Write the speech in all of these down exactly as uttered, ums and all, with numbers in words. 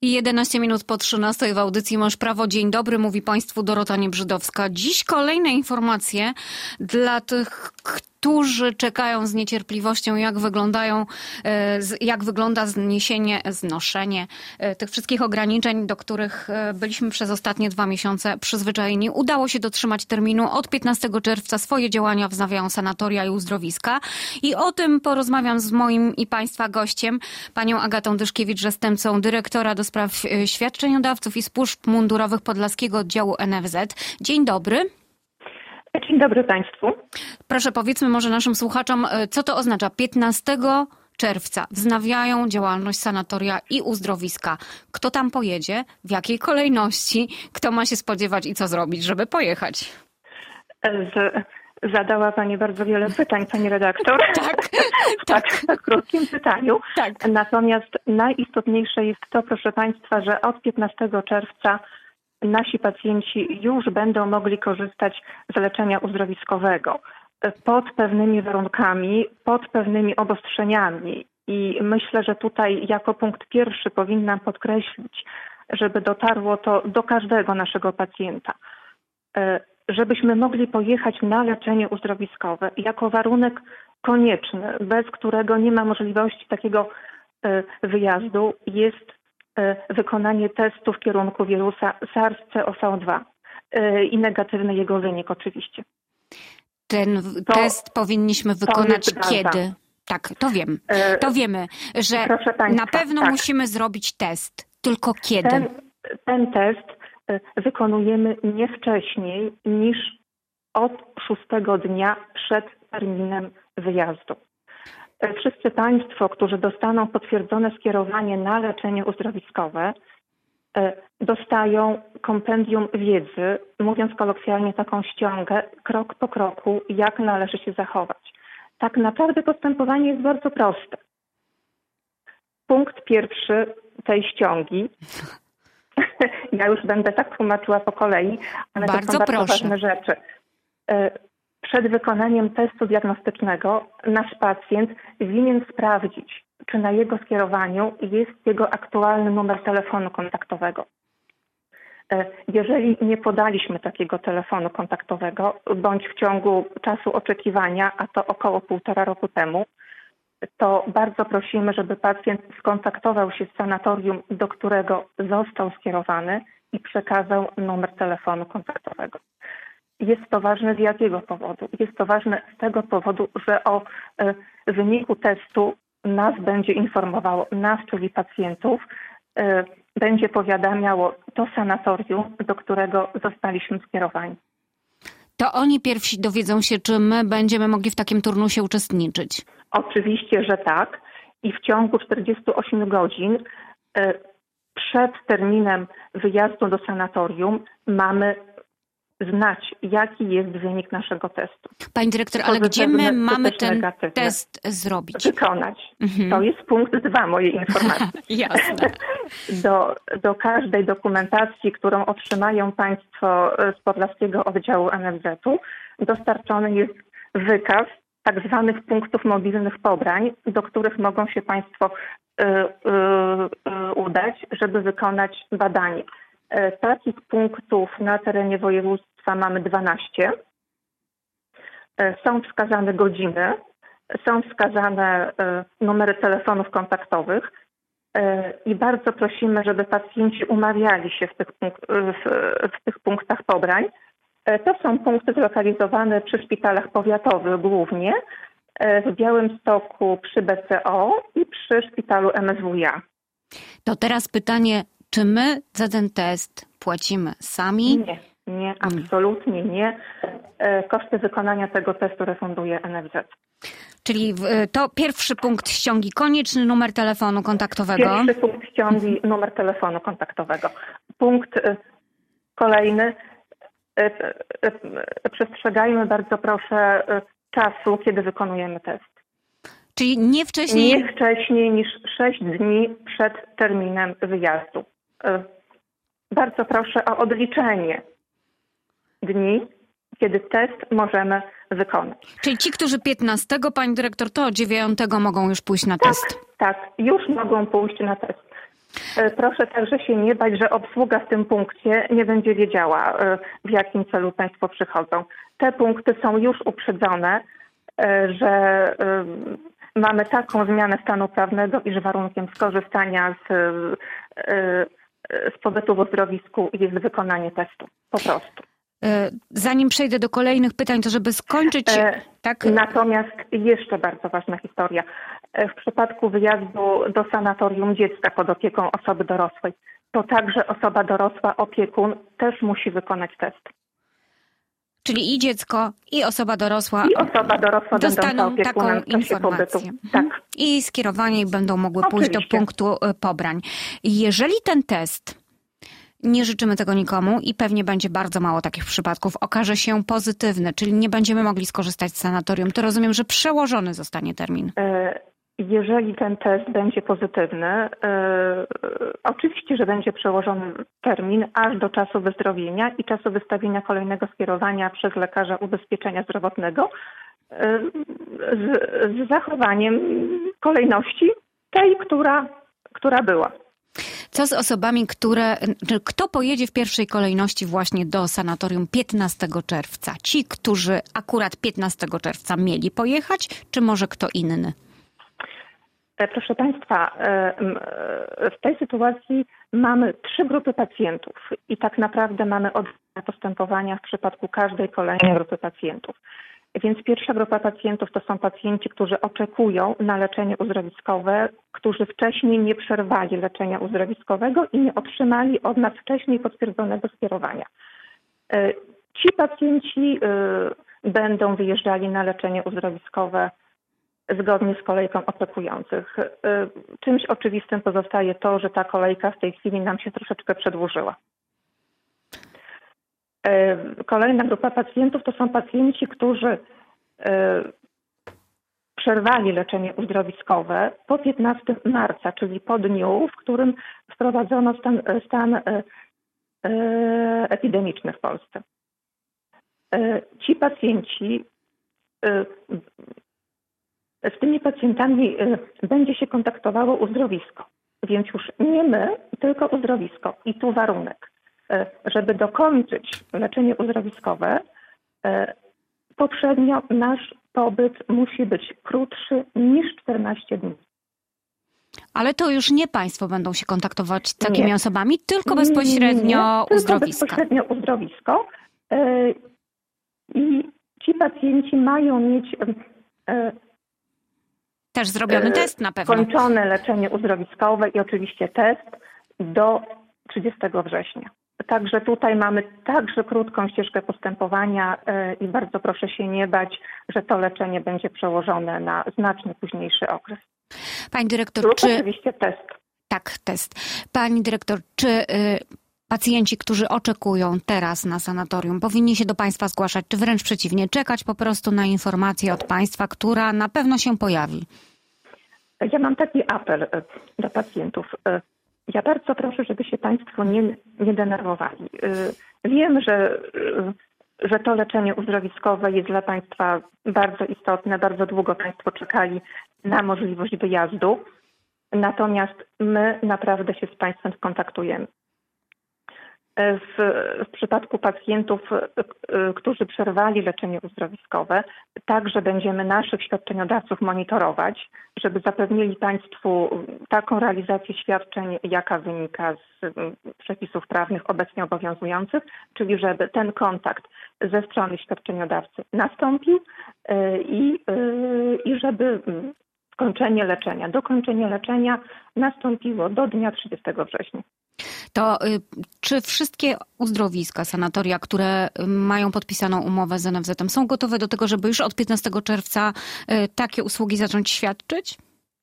jedenaście minut po trzynastej w audycji Masz Prawo. Dzień dobry, mówi Państwu Dorota Niebrzydowska. Dziś kolejne informacje dla tych, którzy czekają z niecierpliwością, jak wyglądają, jak wygląda zniesienie, znoszenie tych wszystkich ograniczeń, do których byliśmy przez ostatnie dwa miesiące przyzwyczajeni. Udało się dotrzymać terminu. Od piętnastego czerwca swoje działania wznawiają sanatoria i uzdrowiska. I o tym porozmawiam z moim i Państwa gościem, panią Agatą Dyszkiewicz, zastępcą dyrektora do spraw świadczeniodawców i służb mundurowych Podlaskiego Oddziału N F Z. Dzień dobry. Dzień dobry Państwu. Proszę, powiedzmy może naszym słuchaczom, co to oznacza. piętnastego czerwca wznawiają działalność sanatoria i uzdrowiska. Kto tam pojedzie? W jakiej kolejności? Kto ma się spodziewać i co zrobić, żeby pojechać? Z, zadała Pani bardzo wiele pytań, Pani redaktor. Tak, w tak, tak. tak krótkim pytaniu. Tak. Natomiast najistotniejsze jest to, proszę Państwa, że od piętnastego czerwca nasi pacjenci już będą mogli korzystać z leczenia uzdrowiskowego pod pewnymi warunkami, pod pewnymi obostrzeniami. I myślę, że tutaj jako punkt pierwszy powinnam podkreślić, żeby dotarło to do każdego naszego pacjenta, żebyśmy mogli pojechać na leczenie uzdrowiskowe jako warunek konieczny, bez którego nie ma możliwości takiego wyjazdu, jest wykonanie testu w kierunku wirusa SARS C O V dwa i negatywny jego wynik oczywiście. Ten to, test powinniśmy wykonać kiedy? Tak, to wiem. To wiemy, że Państwa, na pewno tak. musimy zrobić test. Tylko kiedy? Ten, ten test wykonujemy nie wcześniej niż od szóstego dnia przed terminem wyjazdu. Wszyscy Państwo, którzy dostaną potwierdzone skierowanie na leczenie uzdrowiskowe, dostają kompendium wiedzy, mówiąc kolokwialnie taką ściągę, krok po kroku, jak należy się zachować. Tak naprawdę postępowanie jest bardzo proste. Punkt pierwszy tej ściągi, ja już będę tak tłumaczyła po kolei, ale bardzo to są bardzo proszę. ważne rzeczy. Przed wykonaniem testu diagnostycznego nasz pacjent winien sprawdzić, czy na jego skierowaniu jest jego aktualny numer telefonu kontaktowego. Jeżeli nie podaliśmy takiego telefonu kontaktowego, bądź w ciągu czasu oczekiwania, a to około półtora roku temu, to bardzo prosimy, żeby pacjent skontaktował się z sanatorium, do którego został skierowany i przekazał numer telefonu kontaktowego. Jest to ważne z jakiego powodu? Jest to ważne z tego powodu, że o y, wyniku testu nas będzie informowało, nas, czyli pacjentów, y, będzie powiadamiało to sanatorium, do którego zostaliśmy skierowani. To oni pierwsi dowiedzą się, czy my będziemy mogli w takim turnusie uczestniczyć? Oczywiście, że tak. I w ciągu czterdziestu ośmiu godzin y, przed terminem wyjazdu do sanatorium mamy znać, jaki jest wynik naszego testu. Pani dyrektor, ale gdzie my mamy ten negatywny. test zrobić? Wykonać. Mhm. To jest punkt dwa mojej informacji. Jasne. Do, do każdej dokumentacji, którą otrzymają Państwo z Podlaskiego Oddziału N F Z-u, dostarczony jest wykaz tak zwanych punktów mobilnych pobrań, do których mogą się Państwo y, y, y, udać, żeby wykonać badanie. Takich punktów na terenie województwa mamy dwanaście. Są wskazane godziny, są wskazane numery telefonów kontaktowych i bardzo prosimy, żeby pacjenci umawiali się w tych, w, w tych punktach pobrań. To są punkty zlokalizowane przy szpitalach powiatowych głównie, w Białymstoku przy B C O i przy szpitalu M S W A. To teraz pytanie, czy my za ten test płacimy sami? Nie, nie, absolutnie nie. Koszty wykonania tego testu refunduje N F Z. Czyli to pierwszy punkt ściągi, konieczny numer telefonu kontaktowego. Pierwszy punkt ściągi, numer telefonu kontaktowego. Punkt kolejny. Przestrzegajmy bardzo proszę czasu, kiedy wykonujemy test. Czyli nie wcześniej... Nie wcześniej niż sześć dni przed terminem wyjazdu. Bardzo proszę o odliczenie dni, kiedy test możemy wykonać. Czyli ci, którzy piętnastego, pani dyrektor, to dziewiątego mogą już pójść na tak, test? Tak, już mogą pójść na test. Proszę także się nie bać, że obsługa w tym punkcie nie będzie wiedziała, w jakim celu Państwo przychodzą. Te punkty są już uprzedzone, że mamy taką zmianę stanu prawnego, iż warunkiem skorzystania z, z pobytu w uzdrowisku jest wykonanie testu. Po prostu. Zanim przejdę do kolejnych pytań, to żeby skończyć... E, tak? Natomiast jeszcze bardzo ważna historia. W przypadku wyjazdu do sanatorium dziecka pod opieką osoby dorosłej, to także osoba dorosła, opiekun też musi wykonać test. Czyli i dziecko, i osoba dorosła, I osoba dorosła dostaną taką informację. Tak. I skierowanie będą mogły Oczywiście. pójść do punktu pobrań. Jeżeli ten test, nie życzymy tego nikomu i pewnie będzie bardzo mało takich przypadków, okaże się pozytywny, czyli nie będziemy mogli skorzystać z sanatorium, to rozumiem, że przełożony zostanie termin. Jeżeli ten test będzie pozytywny, e, oczywiście, że będzie przełożony termin aż do czasu wyzdrowienia i czasu wystawienia kolejnego skierowania przez lekarza ubezpieczenia zdrowotnego e, z, z zachowaniem kolejności tej, która, która była. Co z osobami, które... Kto pojedzie w pierwszej kolejności właśnie do sanatorium piętnastego czerwca? Ci, którzy akurat piętnastego czerwca mieli pojechać, czy może kto inny? Proszę Państwa, w tej sytuacji mamy trzy grupy pacjentów i tak naprawdę mamy odrębne postępowania w przypadku każdej kolejnej grupy pacjentów. Więc pierwsza grupa pacjentów to są pacjenci, którzy oczekują na leczenie uzdrowiskowe, którzy wcześniej nie przerwali leczenia uzdrowiskowego i nie otrzymali od nas wcześniej potwierdzonego skierowania. Ci pacjenci będą wyjeżdżali na leczenie uzdrowiskowe zgodnie z kolejką oczekujących. Czymś oczywistym pozostaje to, że ta kolejka w tej chwili nam się troszeczkę przedłużyła. Kolejna grupa pacjentów to są pacjenci, którzy przerwali leczenie uzdrowiskowe po piętnastego marca, czyli po dniu, w którym wprowadzono stan, stan epidemiczny w Polsce. Ci pacjenci, z tymi pacjentami będzie się kontaktowało uzdrowisko, więc już nie my, tylko uzdrowisko. I tu warunek, żeby dokończyć leczenie uzdrowiskowe, poprzednio nasz pobyt musi być krótszy niż czternaście dni. Ale to już nie Państwo będą się kontaktować z takimi nie. osobami, tylko bezpośrednio nie, nie, uzdrowiska. Tylko bezpośrednio uzdrowisko. I ci pacjenci mają mieć też zrobiony test na pewno. Kończone leczenie uzdrowiskowe i oczywiście test do trzydziestego września. Także tutaj mamy także krótką ścieżkę postępowania i bardzo proszę się nie bać, że to leczenie będzie przełożone na znacznie późniejszy okres. Pani dyrektor, Lub czy... oczywiście test. Tak, test. Pani dyrektor, czy y, pacjenci, którzy oczekują teraz na sanatorium, powinni się do Państwa zgłaszać, czy wręcz przeciwnie, czekać po prostu na informację od Państwa, która na pewno się pojawi? Ja mam taki apel do pacjentów. Ja bardzo proszę, żeby się Państwo nie, nie denerwowali. Wiem, że, że to leczenie uzdrowiskowe jest dla Państwa bardzo istotne. Bardzo długo Państwo czekali na możliwość wyjazdu. Natomiast my naprawdę się z Państwem skontaktujemy. W, w przypadku pacjentów, którzy przerwali leczenie uzdrowiskowe, także będziemy naszych świadczeniodawców monitorować, żeby zapewnili Państwu taką realizację świadczeń, jaka wynika z przepisów prawnych obecnie obowiązujących, czyli żeby ten kontakt ze strony świadczeniodawcy nastąpił i, i żeby skończenie leczenia, dokończenie leczenia nastąpiło do dnia trzydziestego września. To y, czy wszystkie uzdrowiska, sanatoria, które mają podpisaną umowę z N F Z-em, są gotowe do tego, żeby już od piętnastego czerwca y, takie usługi zacząć świadczyć?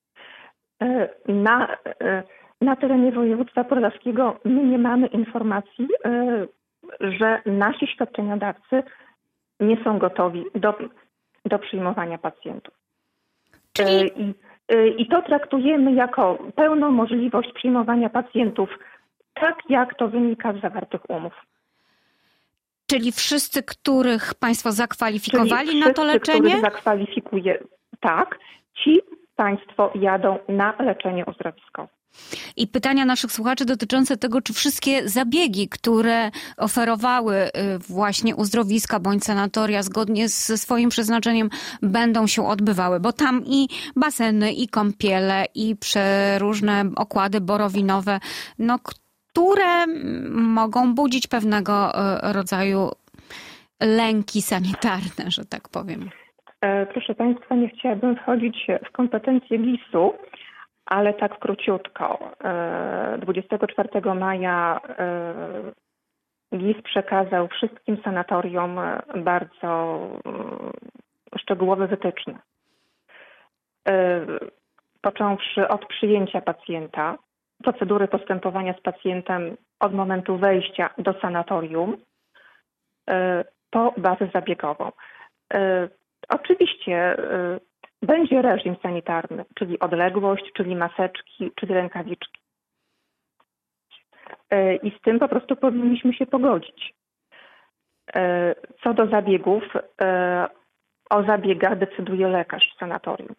Na, na terenie województwa podlaskiego my nie mamy informacji, że nasi świadczeniodawcy nie są gotowi do, do przyjmowania pacjentów. Czyli... I, I to traktujemy jako pełną możliwość przyjmowania pacjentów, tak jak to wynika z zawartych umów. Czyli wszyscy, których Państwo zakwalifikowali Czyli na to wszyscy, leczenie? których zakwalifikuje, tak, ci Państwo jadą na leczenie uzdrowiskowe. I pytania naszych słuchaczy dotyczące tego, czy wszystkie zabiegi, które oferowały właśnie uzdrowiska bądź sanatoria zgodnie ze swoim przeznaczeniem, będą się odbywały, bo tam i baseny, i kąpiele, i przeróżne okłady borowinowe, no, które mogą budzić pewnego rodzaju lęki sanitarne, że tak powiem. Proszę Państwa, nie chciałabym wchodzić w kompetencje gisu, ale tak króciutko. dwudziestego czwartego maja GIS przekazał wszystkim sanatorium bardzo szczegółowe wytyczne. Począwszy od przyjęcia pacjenta, procedury postępowania z pacjentem od momentu wejścia do sanatorium po bazę zabiegową. Oczywiście będzie reżim sanitarny, czyli odległość, czyli maseczki, czyli rękawiczki. I z tym po prostu powinniśmy się pogodzić. Co do zabiegów, o zabiegach decyduje lekarz w sanatorium.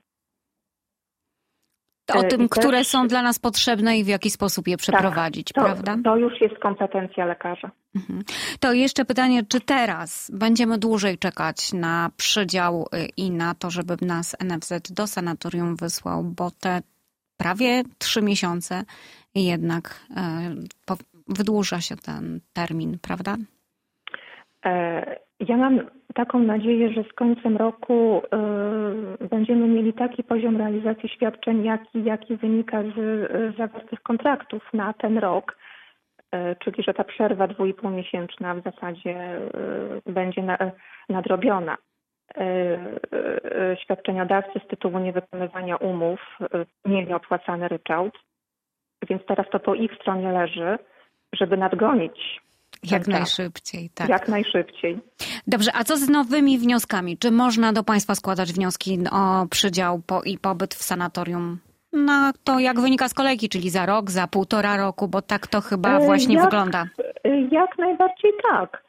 O tym, I które też, są dla nas potrzebne i w jaki sposób je przeprowadzić, tak, to, prawda? To już jest kompetencja lekarza. Mhm. To jeszcze pytanie, czy teraz będziemy dłużej czekać na przydział i na to, żeby nas N F Z do sanatorium wysłał, bo te prawie trzy miesiące jednak e, wydłuża się ten termin, prawda? E, ja mam taką nadzieję, że z końcem roku y, będziemy mieli taki poziom realizacji świadczeń, jaki, jaki wynika z y, zawartych kontraktów na ten rok, y, czyli że ta przerwa dwuipółmiesięczna w zasadzie y, będzie na, nadrobiona. Y, y, świadczeniodawcy z tytułu niewykonywania umów y, mieli opłacany ryczałt, więc teraz to po ich stronie leży, żeby nadgonić. Jak najszybciej, tak. Jak najszybciej. Dobrze, a co z nowymi wnioskami? Czy można do Państwa składać wnioski o przydział po, i pobyt w sanatorium? No to jak wynika z kolejki, czyli za rok, za półtora roku, bo tak to chyba właśnie jak, wygląda. Jak najbardziej tak.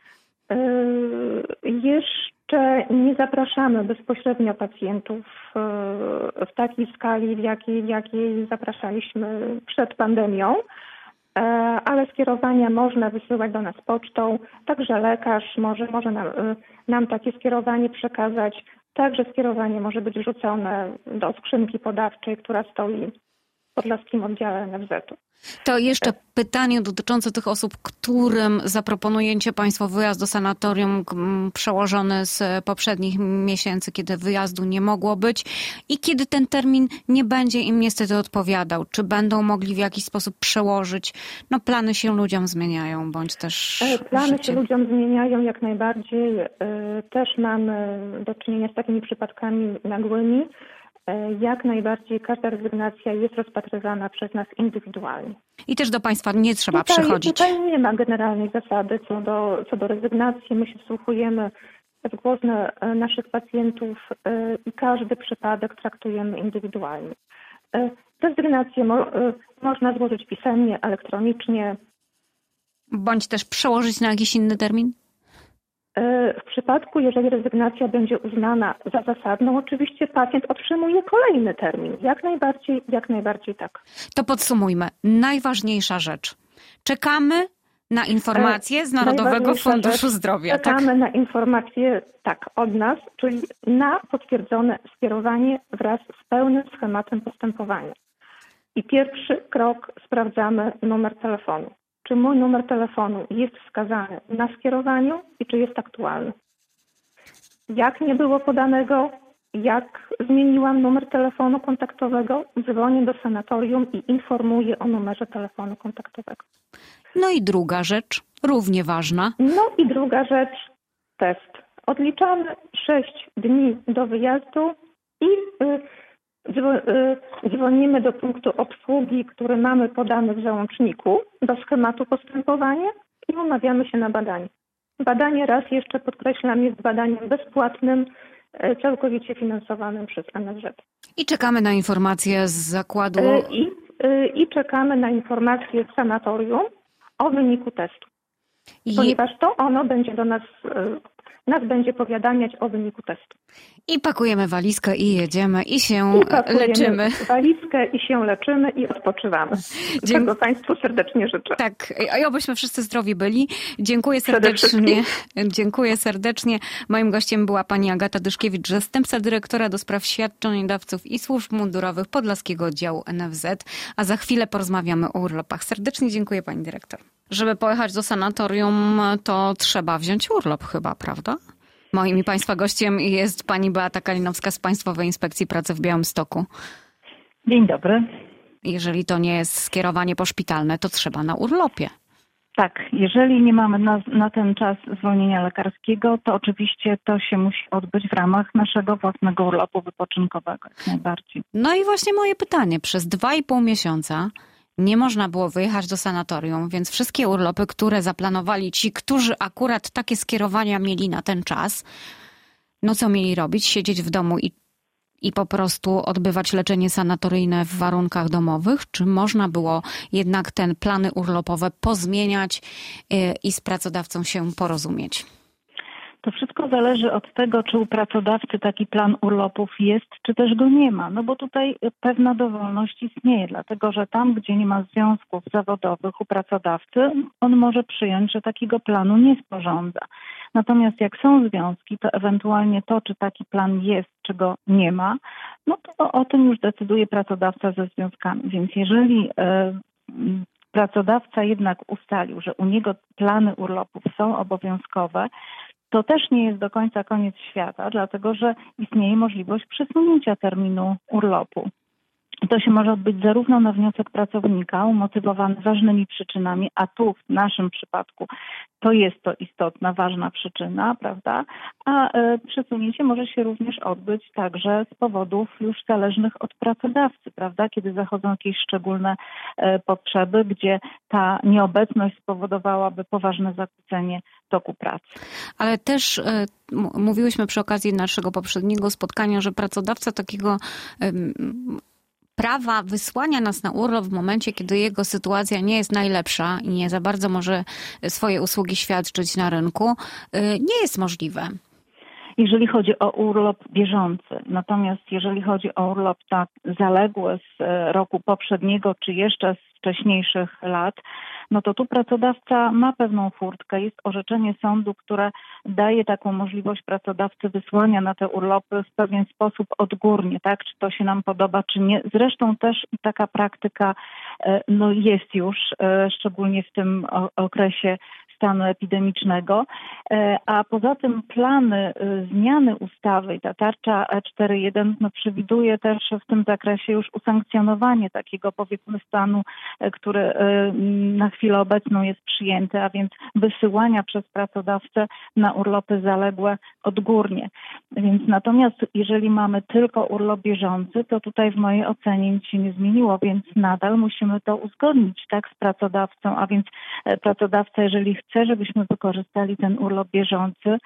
Jeszcze nie zapraszamy bezpośrednio pacjentów w takiej skali, w jakiej, w jakiej zapraszaliśmy przed pandemią. Ale skierowania można wysyłać do nas pocztą, także lekarz może, może nam, nam takie skierowanie przekazać, także skierowanie może być wrzucone do skrzynki podawczej, która stoi w podlaskim oddziale N F Z-u. To jeszcze pytanie dotyczące tych osób, którym zaproponujecie Państwo wyjazd do sanatorium przełożony z poprzednich miesięcy, kiedy wyjazdu nie mogło być i kiedy ten termin nie będzie im niestety odpowiadał. Czy będą mogli w jakiś sposób przełożyć? No plany się ludziom zmieniają, bądź też Plany życie. się ludziom zmieniają jak najbardziej. Też mamy do czynienia z takimi przypadkami nagłymi. Jak najbardziej każda rezygnacja jest rozpatrywana przez nas indywidualnie. I też do Państwa nie trzeba tutaj, przychodzić. Tutaj nie ma generalnej zasady co do, co do rezygnacji. My się wsłuchujemy w głos naszych pacjentów i każdy przypadek traktujemy indywidualnie. Rezygnację mo, można złożyć pisemnie, elektronicznie. Bądź też przełożyć na jakiś inny termin? W przypadku, jeżeli rezygnacja będzie uznana za zasadną, oczywiście pacjent otrzymuje kolejny termin. Jak najbardziej, jak najbardziej tak. To podsumujmy. Najważniejsza rzecz. Czekamy na informacje z Narodowego Funduszu Zdrowia. Czekamy tak? na informacje, tak, od nas, czyli na potwierdzone skierowanie wraz z pełnym schematem postępowania. I pierwszy krok sprawdzamy numer telefonu. Czy mój numer telefonu jest wskazany na skierowaniu i czy jest aktualny. Jak nie było podanego, jak zmieniłam numer telefonu kontaktowego, dzwonię do sanatorium i informuję o numerze telefonu kontaktowego. No i druga rzecz, równie ważna. No i druga rzecz, test. Odliczamy sześć dni do wyjazdu i dzwonimy do punktu obsługi, który mamy podany w załączniku, do schematu postępowania i umawiamy się na badanie. Badanie, raz jeszcze podkreślam, jest badaniem bezpłatnym, całkowicie finansowanym przez N F Z. I czekamy na informacje z zakładu. I, i czekamy na informacje z sanatorium o wyniku testu. Ponieważ to ono będzie do nas nas będzie powiadamiać o wyniku testu. I pakujemy walizkę i jedziemy i się I pakujemy leczymy. walizkę i się leczymy i odpoczywamy. Dzie- Czego Państwu serdecznie życzę. Tak, i obyśmy wszyscy zdrowi byli. Dziękuję serdecznie. Dziękuję serdecznie. Moim gościem była pani Agata Dyszkiewicz, zastępca dyrektora do spraw świadczeniodawców i służb mundurowych Podlaskiego Oddziału N F Z. A za chwilę porozmawiamy o urlopach. Serdecznie dziękuję pani dyrektor. Żeby pojechać do sanatorium, to trzeba wziąć urlop chyba, prawda? Moim i państwa gościem jest pani Beata Kalinowska z Państwowej Inspekcji Pracy w Białymstoku. Dzień dobry. Jeżeli to nie jest skierowanie poszpitalne, to trzeba na urlopie. Tak, jeżeli nie mamy na, na ten czas zwolnienia lekarskiego, to oczywiście to się musi odbyć w ramach naszego własnego urlopu wypoczynkowego, jak najbardziej. No i właśnie moje pytanie. Przez dwa i pół miesiąca nie można było wyjechać do sanatorium, więc wszystkie urlopy, które zaplanowali ci, którzy akurat takie skierowania mieli na ten czas, no co mieli robić? Siedzieć w domu i, i po prostu odbywać leczenie sanatoryjne w warunkach domowych? Czy można było jednak te plany urlopowe pozmieniać yy, i z pracodawcą się porozumieć? To wszystko zależy od tego, czy u pracodawcy taki plan urlopów jest, czy też go nie ma. No bo tutaj pewna dowolność istnieje, dlatego że tam, gdzie nie ma związków zawodowych u pracodawcy, on może przyjąć, że takiego planu nie sporządza. Natomiast jak są związki, to ewentualnie to, czy taki plan jest, czy go nie ma, no to o tym już decyduje pracodawca ze związkami. Więc jeżeli yy, pracodawca jednak ustalił, że u niego plany urlopów są obowiązkowe, to też nie jest do końca koniec świata, dlatego że istnieje możliwość przesunięcia terminu urlopu. To się może odbyć zarówno na wniosek pracownika, umotywowany ważnymi przyczynami, a tu w naszym przypadku to jest to istotna, ważna przyczyna, prawda? A e, przesunięcie może się również odbyć także z powodów już zależnych od pracodawcy, prawda? Kiedy zachodzą jakieś szczególne e, potrzeby, gdzie ta nieobecność spowodowałaby poważne zakłócenie toku pracy. Ale też y, mówiłyśmy przy okazji naszego poprzedniego spotkania, że pracodawca takiego y, prawa wysłania nas na urlop w momencie, kiedy jego sytuacja nie jest najlepsza i nie za bardzo może swoje usługi świadczyć na rynku, y, nie jest możliwe. Jeżeli chodzi o urlop bieżący. Natomiast jeżeli chodzi o urlop tak zaległy z roku poprzedniego, czy jeszcze z wcześniejszych lat, no to tu pracodawca ma pewną furtkę. Jest orzeczenie sądu, które daje taką możliwość pracodawcy wysłania na te urlopy w pewien sposób odgórnie, tak? Czy to się nam podoba, czy nie. Zresztą też taka praktyka no, jest już, szczególnie w tym okresie stanu epidemicznego, a poza tym plany zmiany ustawy i ta tarcza cztery jeden no, przewiduje też w tym zakresie już usankcjonowanie takiego powiedzmy stanu, który na chwilę obecną jest przyjęty, a więc wysyłania przez pracodawcę na urlopy zaległe odgórnie. Więc natomiast jeżeli mamy tylko urlop bieżący, to tutaj w mojej ocenie nic się nie zmieniło, więc nadal musimy to uzgodnić tak z pracodawcą, a więc pracodawca, jeżeli chce, żebyśmy wykorzystali ten urlop bieżący,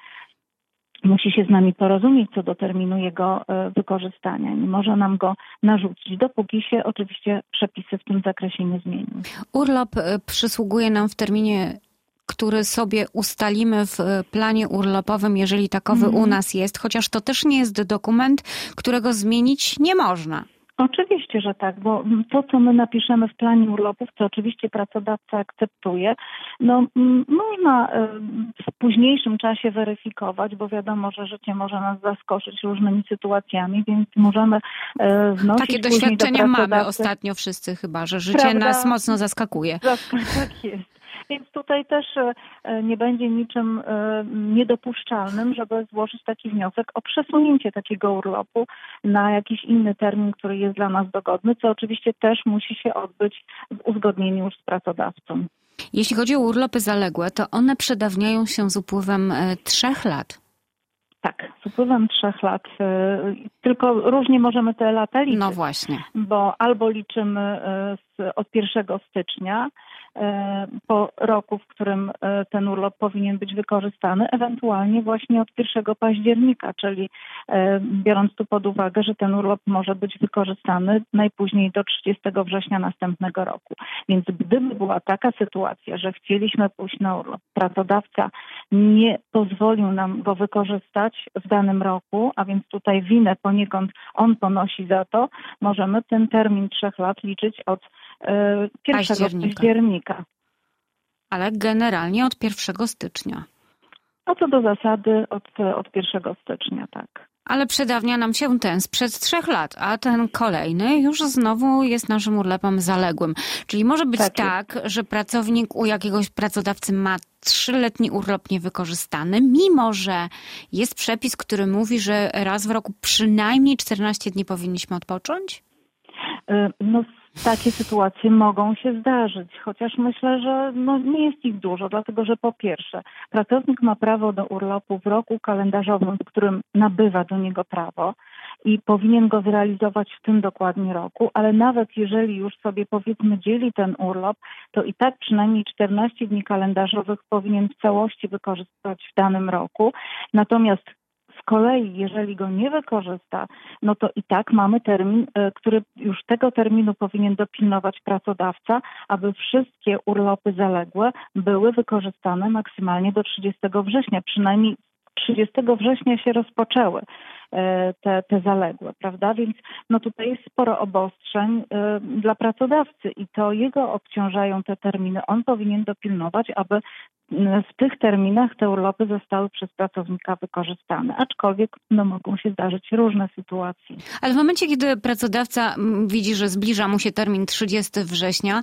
musi się z nami porozumieć co do terminu jego wykorzystania. Nie może nam go narzucić, dopóki się oczywiście przepisy w tym zakresie nie zmienią. Urlop przysługuje nam w terminie, który sobie ustalimy w planie urlopowym, jeżeli takowy mm. u nas jest, chociaż to też nie jest dokument, którego zmienić nie można. Oczywiście, że tak, bo to, co my napiszemy w planie urlopów, to oczywiście pracodawca akceptuje. No, można w późniejszym czasie weryfikować, bo wiadomo, że życie może nas zaskoczyć różnymi sytuacjami, więc możemy wnosić Takie później doświadczenia do mamy ostatnio wszyscy chyba, że życie Prawda? nas mocno zaskakuje. Tak jest. Więc tutaj też nie będzie niczym niedopuszczalnym, żeby złożyć taki wniosek o przesunięcie takiego urlopu na jakiś inny termin, który jest dla nas dogodny, co oczywiście też musi się odbyć w uzgodnieniu już z pracodawcą. Jeśli chodzi o urlopy zaległe, to one przedawniają się z upływem trzech lat. Tak. z upływem trzech lat, tylko różnie możemy te lata liczyć. No właśnie. Bo albo liczymy z, od pierwszego stycznia po roku, w którym ten urlop powinien być wykorzystany, ewentualnie właśnie od pierwszego października, czyli biorąc tu pod uwagę, że ten urlop może być wykorzystany najpóźniej do trzydziestego września następnego roku. Więc gdyby była taka sytuacja, że chcieliśmy pójść na urlop, pracodawca nie pozwolił nam go wykorzystać w danym roku, a więc tutaj winę poniekąd on ponosi za to, możemy ten termin trzech lat liczyć od e, pierwszego października. października. Ale generalnie od pierwszego stycznia. No co do zasady od, od pierwszego stycznia, tak. Ale przedawnia nam się ten sprzed trzech lat, a ten kolejny już znowu jest naszym urlopem zaległym. Czyli może być tak, tak że pracownik u jakiegoś pracodawcy ma trzyletni urlop niewykorzystany, mimo że jest przepis, który mówi, że raz w roku przynajmniej czternaście dni powinniśmy odpocząć? No takie sytuacje mogą się zdarzyć, chociaż myślę, że no, nie jest ich dużo, dlatego że po pierwsze pracownik ma prawo do urlopu w roku kalendarzowym, w którym nabywa do niego prawo i powinien go zrealizować w tym dokładnie roku, ale nawet jeżeli już sobie powiedzmy dzieli ten urlop, to i tak przynajmniej czternaście dni kalendarzowych powinien w całości wykorzystać w danym roku. Natomiast z kolei, jeżeli go nie wykorzysta, no to i tak mamy termin, który już tego terminu powinien dopilnować pracodawca, aby wszystkie urlopy zaległe były wykorzystane maksymalnie do trzydziestego września. Przynajmniej trzydziestego września się rozpoczęły te, te zaległe, prawda? Więc no tutaj jest sporo obostrzeń dla pracodawcy i to jego obciążają te terminy. On powinien dopilnować, aby w tych terminach te urlopy zostały przez pracownika wykorzystane, aczkolwiek no, mogą się zdarzyć różne sytuacje. Ale w momencie, kiedy pracodawca widzi, że zbliża mu się termin trzydziestego września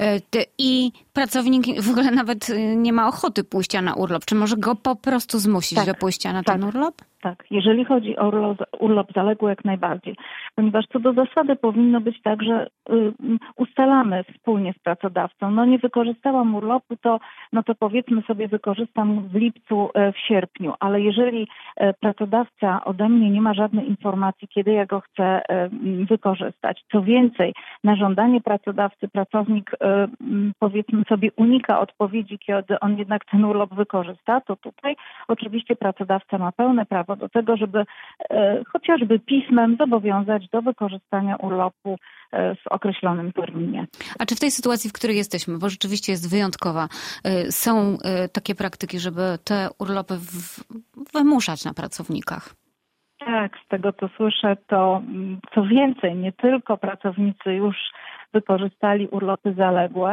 i pracownik w ogóle nawet nie ma ochoty pójścia na urlop, czy może go po prostu zmusić tak, do pójścia na ten tak. urlop? Tak, jeżeli chodzi o urlop, urlop zaległy, jak najbardziej. Ponieważ co do zasady powinno być tak, że y, ustalamy wspólnie z pracodawcą. No nie wykorzystałam urlopu, to, no to powiedzmy sobie wykorzystam w lipcu, y, w sierpniu. Ale jeżeli y, pracodawca ode mnie nie ma żadnej informacji, kiedy ja go chcę y, wykorzystać. Co więcej, na żądanie pracodawcy pracownik y, y, powiedzmy sobie unika odpowiedzi, kiedy on jednak ten urlop wykorzysta, to tutaj oczywiście pracodawca ma pełne prawo do tego, żeby e, chociażby pismem zobowiązać do wykorzystania urlopu e, w określonym terminie. A czy w tej sytuacji, w której jesteśmy, bo rzeczywiście jest wyjątkowa, e, są e, takie praktyki, żeby te urlopy w, wymuszać na pracownikach? Tak, z tego co słyszę, to co więcej, nie tylko pracownicy już wykorzystali urlopy zaległe,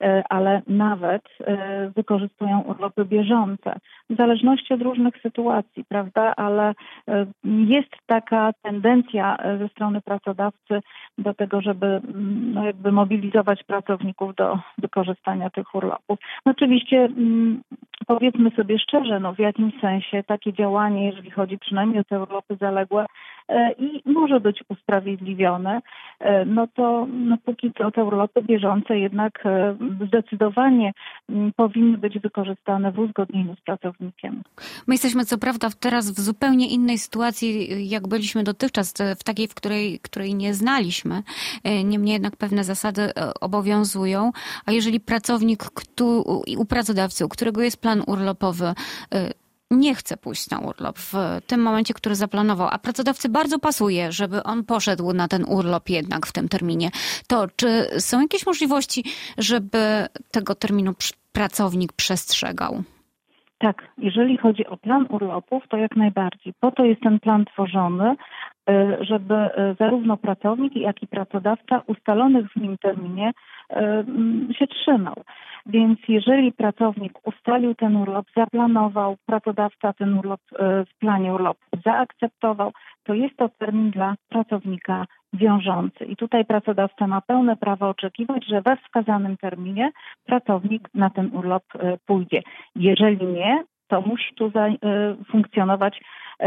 ale nawet wykorzystują urlopy bieżące. W zależności od różnych sytuacji, prawda, ale jest taka tendencja ze strony pracodawcy do tego, żeby no jakby mobilizować pracowników do wykorzystania tych urlopów. No oczywiście powiedzmy sobie szczerze, no w jakimś sensie takie działanie, jeżeli chodzi przynajmniej o te urlopy zaległe i może być usprawiedliwione, no to no póki co te urlopy bieżące jednak zdecydowanie powinny być wykorzystane w uzgodnieniu z pracownikiem. My jesteśmy co prawda teraz w zupełnie innej sytuacji, jak byliśmy dotychczas, w takiej, w której, której nie znaliśmy. Niemniej jednak pewne zasady obowiązują, a jeżeli pracownik u pracodawcy, u którego jest plan urlopowy, nie chce pójść na urlop w tym momencie, który zaplanował, a pracodawcy bardzo pasuje, żeby on poszedł na ten urlop jednak w tym terminie, to czy są jakieś możliwości, żeby tego terminu pracownik przestrzegał? Tak, jeżeli chodzi o plan urlopów, to jak najbardziej. Po to jest ten plan tworzony, żeby zarówno pracownik, jak i pracodawca ustalonych w nim terminie się trzymał. Więc jeżeli pracownik ustalił ten urlop, zaplanował, pracodawca ten urlop w planie urlopu zaakceptował, to jest to termin dla pracownika wiążący. I tutaj pracodawca ma pełne prawo oczekiwać, że we wskazanym terminie pracownik na ten urlop pójdzie. Jeżeli nie, to musi tu funkcjonować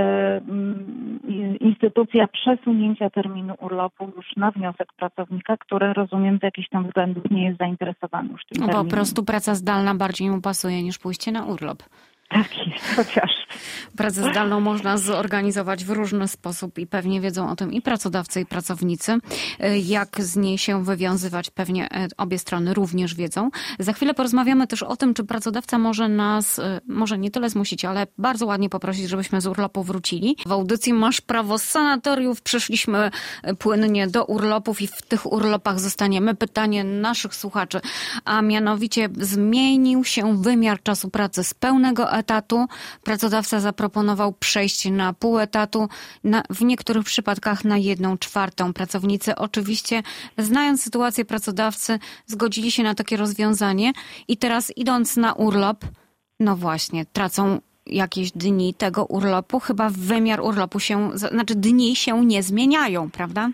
instytucja przesunięcia terminu urlopu już na wniosek pracownika, który rozumiem z jakichś tam względów nie jest zainteresowany już tym terminem. Po prostu praca zdalna bardziej mu pasuje niż pójście na urlop. Tak jest, chociaż Pracę zdalną można zorganizować w różny sposób i pewnie wiedzą o tym i pracodawcy, i pracownicy. Jak z niej się wywiązywać, pewnie obie strony również wiedzą. Za chwilę porozmawiamy też o tym, czy pracodawca może nas, może nie tyle zmusić, ale bardzo ładnie poprosić, żebyśmy z urlopu wrócili. W audycji Masz prawo z sanatoriów. Przeszliśmy płynnie do urlopów i w tych urlopach zostaniemy. Pytanie naszych słuchaczy, a mianowicie zmienił się wymiar czasu pracy z pełnego etatu. Pracodawca zaproponował przejście na pół etatu, na, w niektórych przypadkach na jedną czwartą. Pracownicy oczywiście, znając sytuację pracodawcy, zgodzili się na takie rozwiązanie i teraz idąc na urlop, no właśnie, tracą jakieś dni tego urlopu. Chyba wymiar urlopu się, znaczy dni się nie zmieniają, prawda?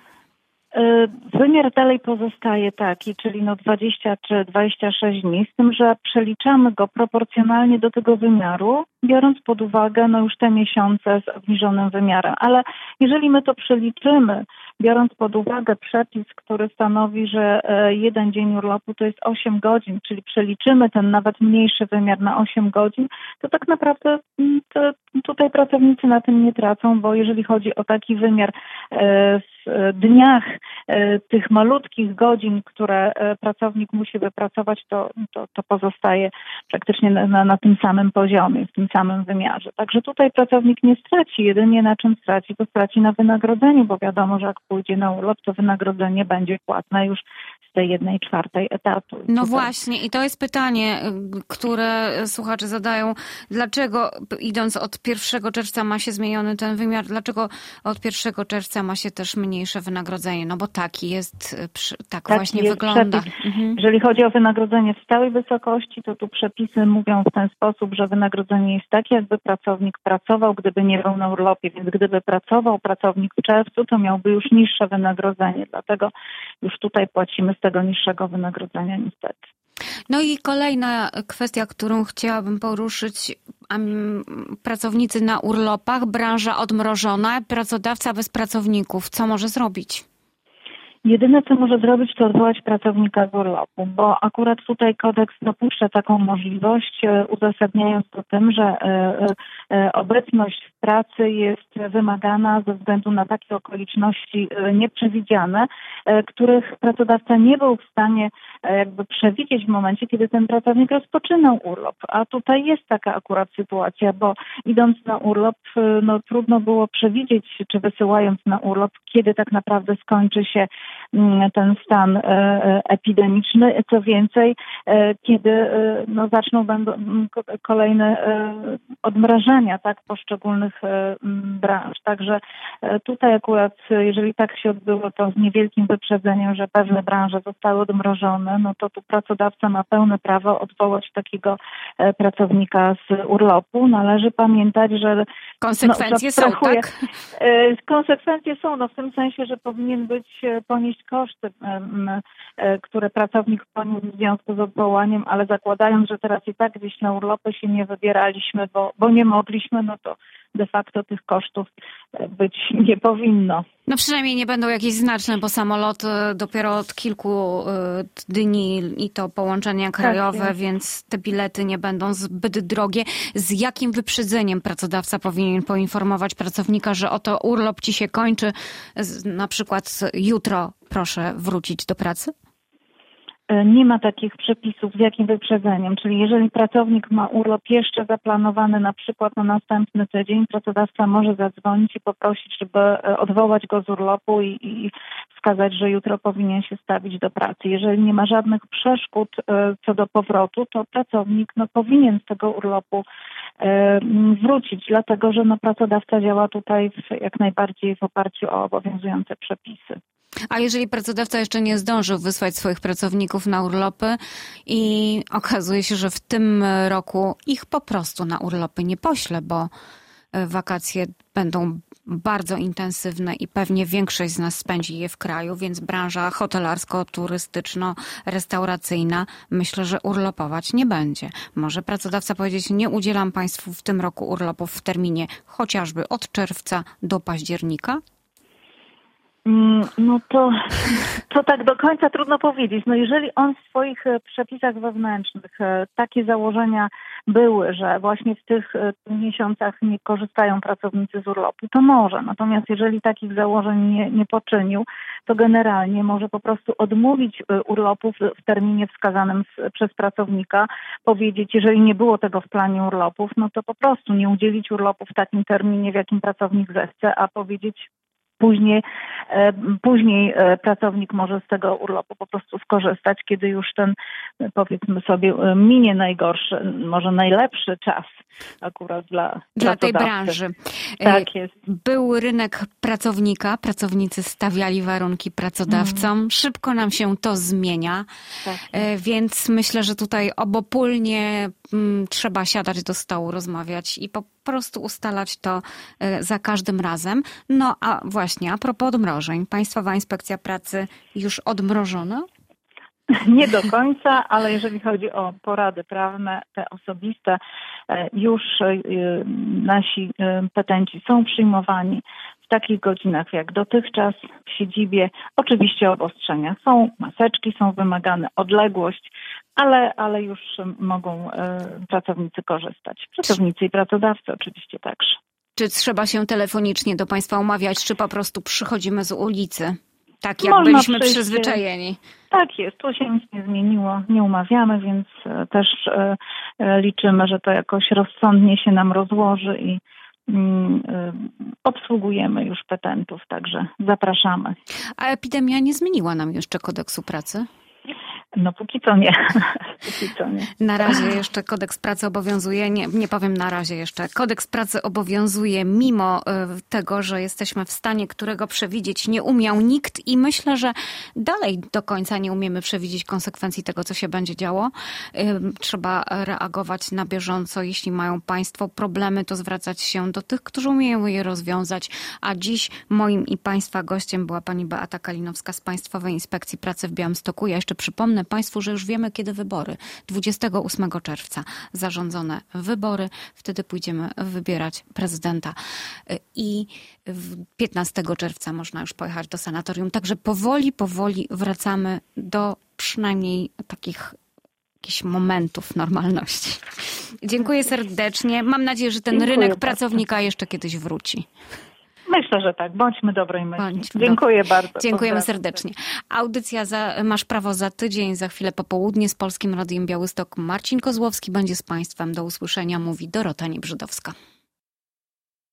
Wymiar dalej pozostaje taki, czyli no dwadzieścia czy dwadzieścia sześć dni, z tym, że przeliczamy go proporcjonalnie do tego wymiaru, biorąc pod uwagę no już te miesiące z obniżonym wymiarem. Ale jeżeli my to przeliczymy, biorąc pod uwagę przepis, który stanowi, że jeden dzień urlopu to jest osiem godzin, czyli przeliczymy ten nawet mniejszy wymiar na osiem godzin, to tak naprawdę to tutaj pracownicy na tym nie tracą, bo jeżeli chodzi o taki wymiar w dniach tych malutkich godzin, które pracownik musi wypracować, to, to, to pozostaje praktycznie na, na, na tym samym poziomie, w tym samym wymiarze. Także tutaj pracownik nie straci, jedynie na czym straci, to straci na wynagrodzeniu, bo wiadomo, że jak pójdzie na urlop, to wynagrodzenie będzie płatne już z tej jednej czwartej etatu. No tutaj... właśnie i to jest pytanie, które słuchacze zadają. Dlaczego idąc od pierwszego czerwca ma się zmieniony ten wymiar? Dlaczego od pierwszego czerwca ma się też mniejsze wynagrodzenie? No bo taki jest, tak taki właśnie jest wygląda. Mhm. Jeżeli chodzi o wynagrodzenie w stałej wysokości, to tu przepisy mówią w ten sposób, że wynagrodzenie jest takie, jakby pracownik pracował, gdyby nie był na urlopie. Więc gdyby pracował pracownik w czerwcu, to miałby już niższe wynagrodzenie. Dlatego już tutaj płacimy z tego niższego wynagrodzenia niestety. No i kolejna kwestia, którą chciałabym poruszyć. Pracownicy na urlopach, branża odmrożona, pracodawca bez pracowników. Co może zrobić? Jedyne, co może zrobić, to odwołać pracownika z urlopu, bo akurat tutaj kodeks dopuszcza taką możliwość, uzasadniając to tym, że obecność w pracy jest wymagana ze względu na takie okoliczności nieprzewidziane, których pracodawca nie był w stanie jakby przewidzieć w momencie, kiedy ten pracownik rozpoczynał urlop. A tutaj jest taka akurat sytuacja, bo idąc na urlop, no trudno było przewidzieć, czy wysyłając na urlop, kiedy tak naprawdę skończy się ten stan epidemiczny. Co więcej, kiedy no, zaczną będą kolejne odmrażania tak, poszczególnych branż. Także tutaj akurat, jeżeli tak się odbyło, to z niewielkim wyprzedzeniem, że pewne branże zostały odmrożone, no to tu pracodawca ma pełne prawo odwołać takiego pracownika z urlopu. Należy pamiętać, że konsekwencje no, są, tak? Konsekwencje są, no w tym sensie, że powinien być ponieść koszty, które pracownik poniósł w związku z odwołaniem, ale zakładając, że teraz i tak gdzieś na urlopy się nie wybieraliśmy, bo, bo nie mogliśmy, no to de facto tych kosztów być nie powinno. No przynajmniej nie będą jakieś znaczne, bo samolot dopiero od kilku dni i to połączenia krajowe, tak, więc te bilety nie będą zbyt drogie. Z jakim wyprzedzeniem pracodawca powinien poinformować pracownika, że oto urlop ci się kończy, na przykład jutro proszę wrócić do pracy? Nie ma takich przepisów, z jakim wyprzedzeniem. Czyli jeżeli pracownik ma urlop jeszcze zaplanowany na przykład na następny tydzień, pracodawca może zadzwonić i poprosić, żeby odwołać go z urlopu i, i wskazać, że jutro powinien się stawić do pracy. Jeżeli nie ma żadnych przeszkód co do powrotu, to pracownik no, powinien z tego urlopu wrócić, dlatego że no, pracodawca działa tutaj w, jak najbardziej w oparciu o obowiązujące przepisy. A jeżeli pracodawca jeszcze nie zdążył wysłać swoich pracowników na urlopy i okazuje się, że w tym roku ich po prostu na urlopy nie pośle, bo wakacje będą bardzo intensywne i pewnie większość z nas spędzi je w kraju, więc branża hotelarsko-turystyczno-restauracyjna myślę, że urlopować nie będzie. Może pracodawca powiedzieć, nie udzielam Państwu w tym roku urlopów w terminie chociażby od czerwca do października? No to, to tak do końca trudno powiedzieć. No jeżeli on w swoich przepisach wewnętrznych takie założenia były, że właśnie w tych miesiącach nie korzystają pracownicy z urlopu, to może. Natomiast jeżeli takich założeń nie, nie poczynił, to generalnie może po prostu odmówić urlopu w, w terminie wskazanym z, przez pracownika, powiedzieć, jeżeli nie było tego w planie urlopów, no to po prostu nie udzielić urlopu w takim terminie, w jakim pracownik zechce, a powiedzieć Później, później pracownik może z tego urlopu po prostu skorzystać, kiedy już ten, powiedzmy sobie, minie najgorszy, może najlepszy czas akurat dla Dla tej pracodawcy. branży. Tak jest. Był rynek pracownika, pracownicy stawiali warunki pracodawcom. Mm. Szybko nam się to zmienia, tak. Więc myślę, że tutaj obopólnie m, trzeba siadać do stołu, rozmawiać i po prostu ustalać to za każdym razem. No a właśnie, a propos odmrożeń, Państwowa Inspekcja Pracy już odmrożona? Nie do końca, ale jeżeli chodzi o porady prawne, te osobiste, już nasi petenci są przyjmowani w takich godzinach jak dotychczas w siedzibie. Oczywiście obostrzenia są, maseczki są wymagane, odległość, ale, ale już mogą pracownicy korzystać. Pracownicy i pracodawcy oczywiście także. Czy trzeba się telefonicznie do Państwa umawiać, czy po prostu przychodzimy z ulicy? Tak jak Można byliśmy przyjść, przyzwyczajeni. Tak jest, tu się nic nie zmieniło, nie umawiamy, więc też e, e, liczymy, że to jakoś rozsądnie się nam rozłoży i mm, e, obsługujemy już petentów, także zapraszamy. A epidemia nie zmieniła nam jeszcze kodeksu pracy? No póki co nie. póki co nie. Na razie jeszcze kodeks pracy obowiązuje, nie, nie powiem na razie jeszcze, kodeks pracy obowiązuje mimo tego, że jesteśmy w stanie, którego przewidzieć nie umiał nikt i myślę, że dalej do końca nie umiemy przewidzieć konsekwencji tego, co się będzie działo. Trzeba reagować na bieżąco. Jeśli mają Państwo problemy, to zwracać się do tych, którzy umieją je rozwiązać. A dziś moim i Państwa gościem była pani Beata Kalinowska z Państwowej Inspekcji Pracy w Białymstoku. Ja jeszcze przypomnę Państwu, że już wiemy, kiedy wybory. dwudziestego ósmego czerwca zarządzone wybory. Wtedy pójdziemy wybierać prezydenta. I piętnastego czerwca można już pojechać do sanatorium. Także powoli, powoli wracamy do przynajmniej takich jakichś momentów normalności. Dziękuję serdecznie. Mam nadzieję, że ten Dziękuję rynek bardzo. pracownika jeszcze kiedyś wróci. Myślę, że tak. Bądźmy dobrej myśli. Bądźmy Dziękuję do... bardzo. Dziękujemy Pozdrawiam. serdecznie. Audycja za, Masz Prawo za tydzień, za chwilę po południe z Polskim Radiem Białystok. Marcin Kozłowski będzie z Państwem. Do usłyszenia, mówi Dorota Niebrzydowska.